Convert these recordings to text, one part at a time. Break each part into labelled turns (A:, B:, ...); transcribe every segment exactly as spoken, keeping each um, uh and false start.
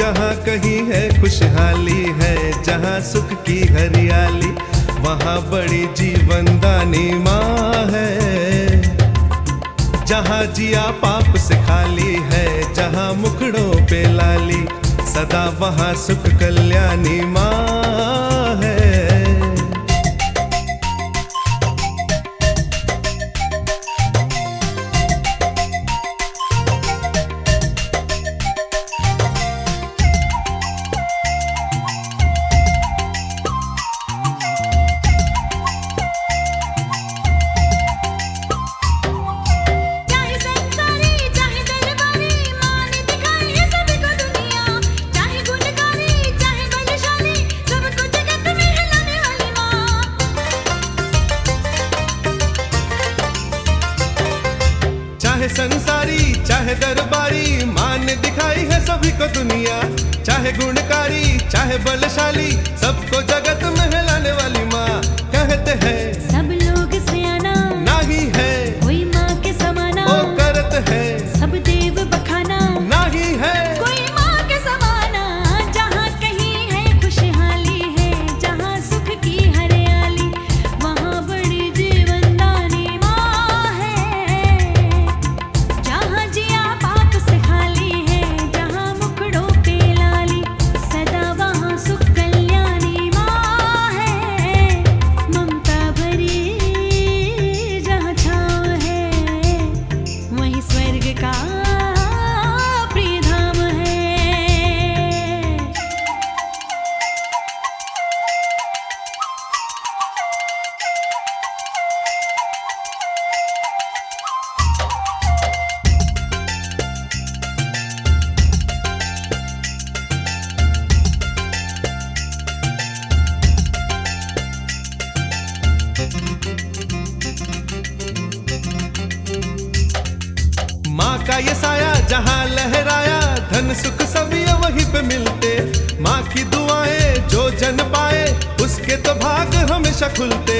A: जहाँ कहीं है खुशहाली है, जहाँ सुख की हरियाली, वहाँ बड़ी जीवनदानी माँ है। जहाँ जिया पाप से खाली है, जहाँ मुखड़ों पे लाली, सदा वहाँ सुख कल्याणी माँ है। चाहे संसारी चाहे दरबारी, माँ ने दिखाई है सभी को दुनिया। चाहे गुणकारी चाहे बलशाली, सबको जगत में हिलाने वाली माँ। कहते हैं
B: सब लोग सियाना,
A: नाही है
B: कोई माँ के समाना।
A: ओ करत है
B: सब देव बखाना,
A: नाही है
B: कोई माँ के समाना। जहाँ कहीं है खुशहाली है, जहाँ सुख की हरियाली, वहाँ बड़ी जीवनदानी माँ है। जहाँ जिया पाप से खाली है, जहाँ मुखड़ों पे लाली, सदा वहाँ सुख कल्याणी माँ है। ममता भरी जहाँ छाँव है, वहीं स्वर्ग का प्रिय धाम है।
A: माँ का ये साया जहाँ लहराया, धन सुख सभी वहीं पे मिलते। माँ की दुआएं जो जन पाए, उसके तो भाग हमेशा खुलते।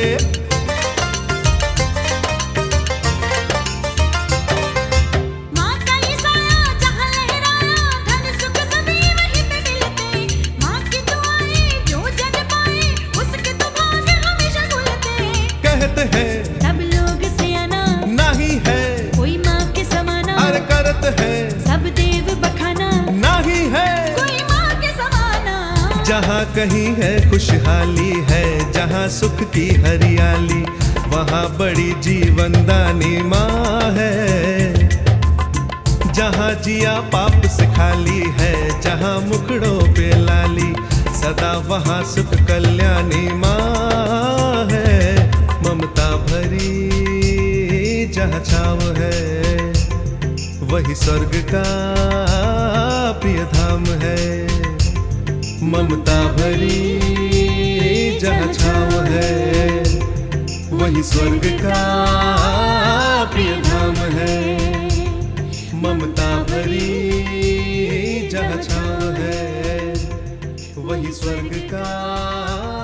B: माँ का ये साया जहाँ लहराया, धन सुख सभी वहीं पे मिलते। माँ की दुआएं जो जन पाए, उसके तो भाग हमेशा खुलते।
A: कहते हैं
B: सब लोग सियाना,
A: नाही है
B: कोई माँ के समाना।
A: अरे करत है
B: सब देव बखाना,
A: नाही है।
B: कोई माँ के समाना।
A: जहाँ कहीं है खुशहाली है, जहाँ सुख की हरियाली, वहाँ बड़ी जीवनदानी माँ है। जहाँ जिया पाप से खाली है, जहाँ मुखड़ों पे लाली, सदा वहाँ सुख कल्याणी माँ है। ममता भरी जहाँ छाँव है, वही स्वर्ग का प्रिय धाम है। ममता भरी जहाँ छाँव है, वही स्वर्ग का प्रिय धाम है। ममता भरी जहाँ छाँव है, वही स्वर्ग का